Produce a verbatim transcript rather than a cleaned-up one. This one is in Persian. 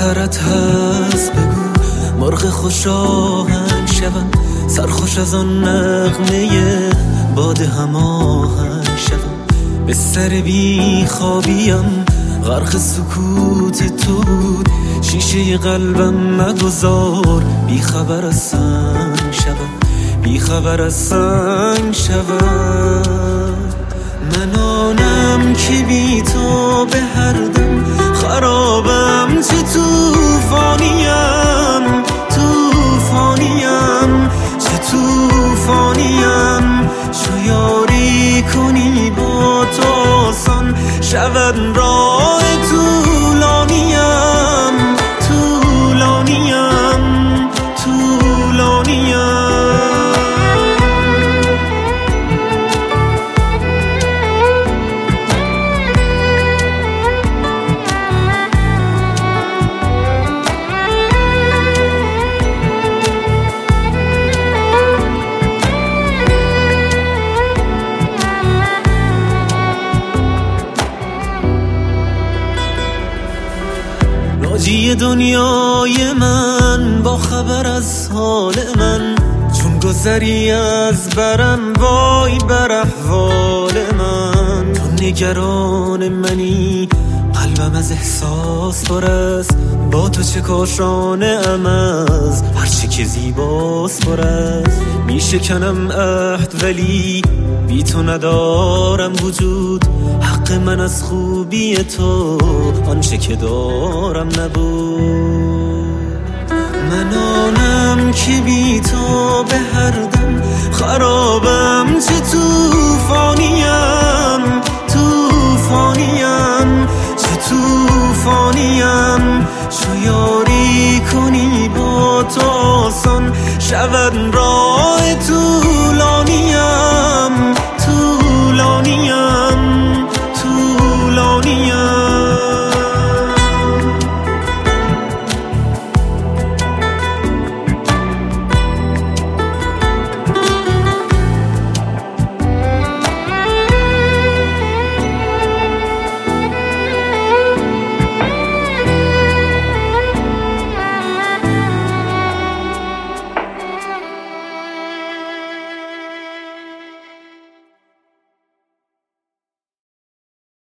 سهرت هست بگو مرغ خوش آهنگ شوم، سرخوش از آن نغمه باد هماهنگ شوم. به سر بی خوابیم غرق سکوت تو بود، شیشه قلبم نگذار بی خبر از سنگ شوم، بی خبر از سنگ شوم. من آنم که بی تو به هر دم خرابم، چه توفانیم توفانیم چه توفانیم. چو یاری کنی با تو آسان شود راه طولانیم طولانیم طولانیم. ناجی دنیای من با خبر از حال من، چون گذری از برم وای بر احوال من. تو نگران منی قلبم از احساس پر است، با تو چه کاشانه ام از هرچی که زیباست پر است. می شکنم عهد ولی بی تو ندارم وجود، حق من از خوبی تو آنچه که دارم نبود. من آنم که بی تو به هر دم خرابم، چه توفانیم توفانیم چه توفانیم. چو یاری کنی با تو آسان شود